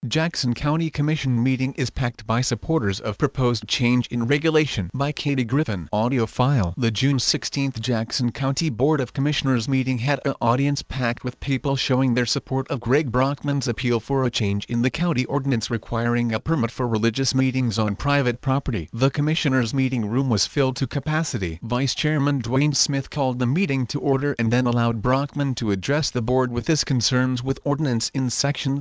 Jackson County Commission meeting is packed by supporters of proposed change in regulation. By Katie Griffin. Audio file. The June 16 Jackson County Board of Commissioners meeting had an audience packed with people showing their support of Greg Brockman's appeal for a change in the county ordinance requiring a permit for religious meetings on private property. The commissioners' meeting room was filled to capacity. Vice Chairman Dwayne Smith called the meeting to order and then allowed Brockman to address the board with his concerns with ordinance in Section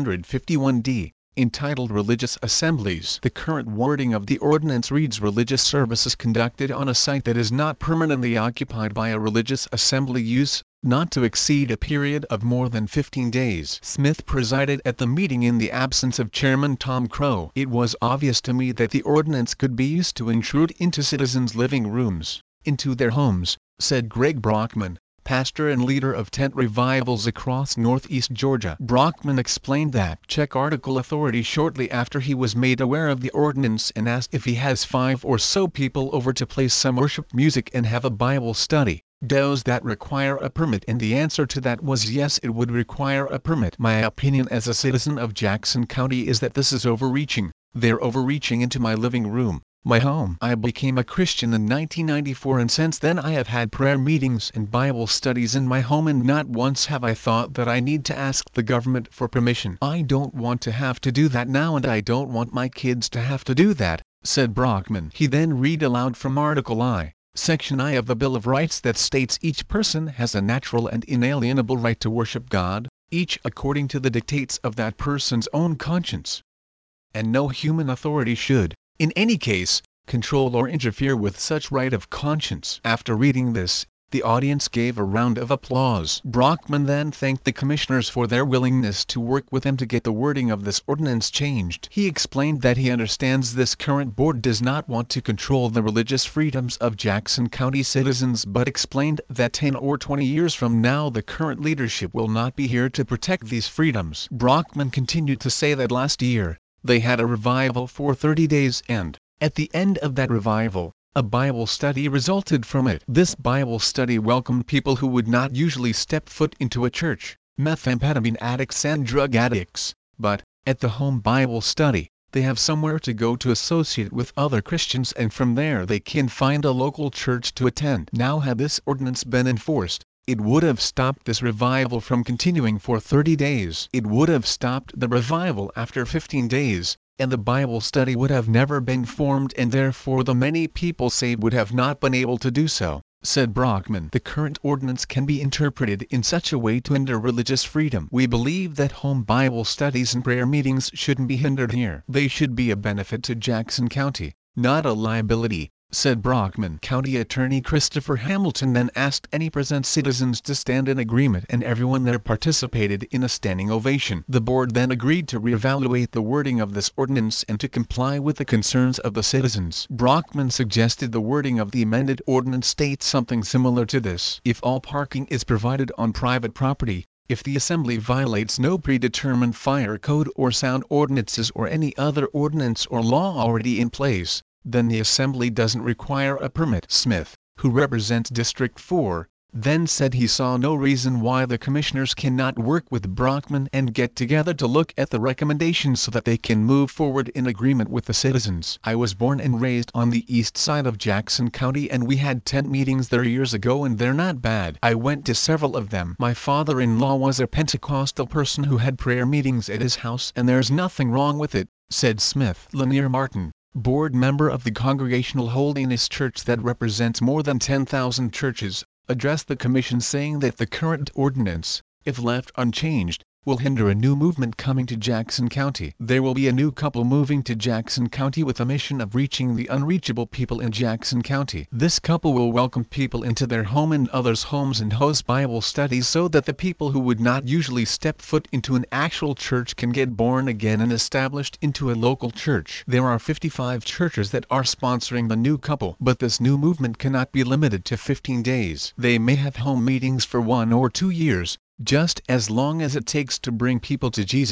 351D, entitled Religious Assemblies. The current wording of the ordinance reads religious services conducted on a site that is not permanently occupied by a religious assembly use, not to exceed a period of more than 15 days. Smith presided at the meeting in the absence of Chairman Tom Crow. It was obvious to me that the ordinance could be used to intrude into citizens' living rooms, into their homes, said Greg Brockman, pastor and leader of tent revivals across northeast Georgia. Brockman explained that check article authority shortly after he was made aware of the ordinance and asked if he has 5 or so people over to play some worship music and have a Bible study. Does that require a permit? And the answer to that was yes, it would require a permit. My opinion as a citizen of Jackson County is that this is overreaching. They're overreaching into my living room, my home. I became a Christian in 1994 and since then I have had prayer meetings and Bible studies in my home and not once have I thought that I need to ask the government for permission. I don't want to have to do that now and I don't want my kids to have to do that, said Brockman. He then read aloud from Article I, Section I of the Bill of Rights that states each person has a natural and inalienable right to worship God, each according to the dictates of that person's own conscience. And no human authority should, in any case, control or interfere with such right of conscience. After reading this, the audience gave a round of applause. Brockman then thanked the commissioners for their willingness to work with him to get the wording of this ordinance changed. He explained that he understands this current board does not want to control the religious freedoms of Jackson County citizens but explained that 10 or 20 years from now the current leadership will not be here to protect these freedoms. Brockman continued to say that last year, they had a revival for 30 days and, at the end of that revival, a Bible study resulted from it. This Bible study welcomed people who would not usually step foot into a church, methamphetamine addicts and drug addicts, but, at the home Bible study, they have somewhere to go to associate with other Christians and from there they can find a local church to attend. Now had this ordinance been enforced, it would have stopped this revival from continuing for 30 days. It would have stopped the revival after 15 days. And the Bible study would have never been formed and therefore the many people saved would have not been able to do so, said Brockman. The current ordinance can be interpreted in such a way to hinder religious freedom. We believe that home Bible studies and prayer meetings shouldn't be hindered here. They should be a benefit to Jackson County, not a liability, said Brockman. County Attorney Christopher Hamilton then asked any present citizens to stand in agreement and everyone there participated in a standing ovation. The board then agreed to reevaluate the wording of this ordinance and to comply with the concerns of the citizens. Brockman suggested the wording of the amended ordinance states something similar to this. If all parking is provided on private property, if the assembly violates no predetermined fire code or sound ordinances or any other ordinance or law already in place, then the assembly doesn't require a permit. Smith, who represents District 4, then said he saw no reason why the commissioners cannot work with Brockman and get together to look at the recommendations so that they can move forward in agreement with the citizens. I was born and raised on the east side of Jackson County and we had tent meetings there years ago and they're not bad. I went to several of them. My father-in-law was a Pentecostal person who had prayer meetings at his house and there's nothing wrong with it, said Smith. Lanier Martin, board member of the Congregational Holiness Church that represents more than 10,000 churches, addressed the commission saying that the current ordinance, if left unchanged, will hinder a new movement coming to Jackson County. There will be a new couple moving to Jackson County with a mission of reaching the unreachable people in Jackson County. This couple will welcome people into their home and others' homes and host Bible studies so that the people who would not usually step foot into an actual church can get born again and established into a local church. There are 55 churches that are sponsoring the new couple, but this new movement cannot be limited to 15 days. They may have home meetings for 1 or 2 years, just as long as it takes to bring people to Jesus.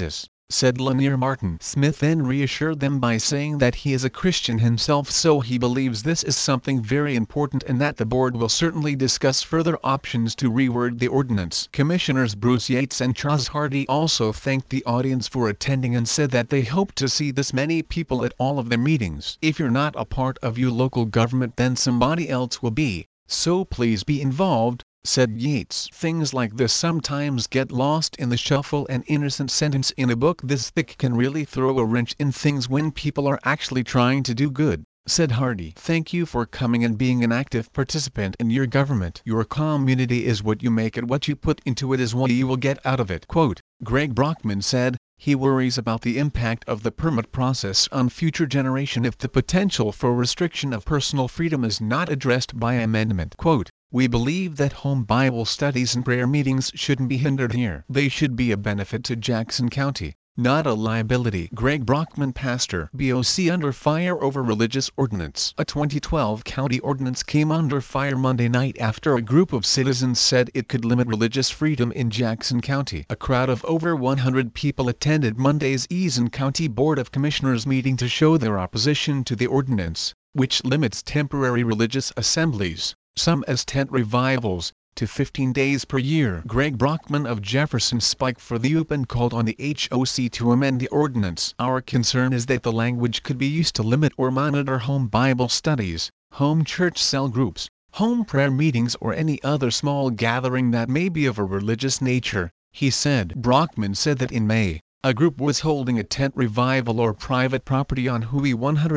said Lanier Martin. Smith then reassured them by saying that he is a Christian himself, so he believes this is something very important and that the board will certainly discuss further options to reword the ordinance. Commissioners Bruce Yates and Charles Hardy also thanked the audience for attending and said that they hope to see this many people at all of their meetings. If you're not a part of your local government, then somebody else will be, so please be involved, said Yates. Things like this sometimes get lost in the shuffle. An innocent sentence in a book this thick can really throw a wrench in things when people are actually trying to do good, said Hardy. Thank you for coming and being an active participant in your government. Your community is what you make it. What you put into it is what you will get out of it. Quote, Greg Brockman said, he worries about the impact of the permit process on future generation if the potential for restriction of personal freedom is not addressed by amendment. Quote, we believe that home Bible studies and prayer meetings shouldn't be hindered here. They should be a benefit to Jackson County, not a liability. Greg Brockman, pastor. BOC under fire over religious ordinance. A 2012 county ordinance came under fire Monday night after a group of citizens said it could limit religious freedom in Jackson County. A crowd of over 100 people attended Monday's Eason County Board of Commissioners meeting to show their opposition to the ordinance, which limits temporary religious assemblies, some as tent revivals, to 15 days per year. Greg Brockman of Jefferson spoke for the UPN called on the HOC to amend the ordinance. Our concern is that the language could be used to limit or monitor home Bible studies, home church cell groups, home prayer meetings or any other small gathering that may be of a religious nature, he said. Brockman said that in May, a group was holding a tent revival or private property on Huey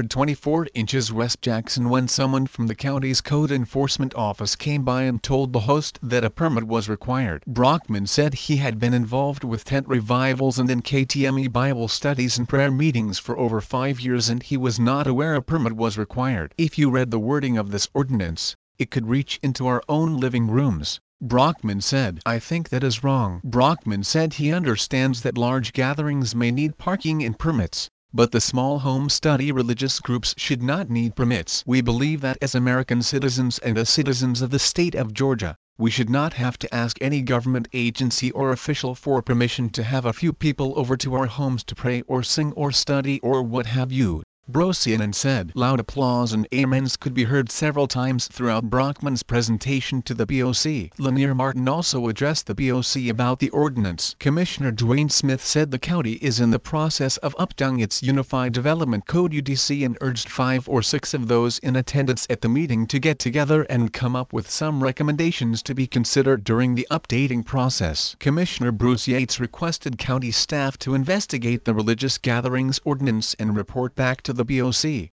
124 inches West Jackson when someone from the county's code enforcement office came by and told the host that a permit was required. Brockman said he had been involved with tent revivals and in KTME Bible studies and prayer meetings for over 5 years and he was not aware a permit was required. If you read the wording of this ordinance, it could reach into our own living rooms, Brockman said. I think that is wrong. Brockman said he understands that large gatherings may need parking and permits, but the small home study religious groups should not need permits. We believe that as American citizens and as citizens of the state of Georgia, we should not have to ask any government agency or official for permission to have a few people over to our homes to pray or sing or study or what have you, Brosianen said. Loud applause and amens could be heard several times throughout Brockman's presentation to the BOC. Lanier Martin also addressed the BOC about the ordinance. Commissioner Dwayne Smith said the county is in the process of updating its Unified Development Code UDC and urged 5 or 6 of those in attendance at the meeting to get together and come up with some recommendations to be considered during the updating process. Commissioner Bruce Yates requested county staff to investigate the religious gatherings ordinance and report back to the BOC.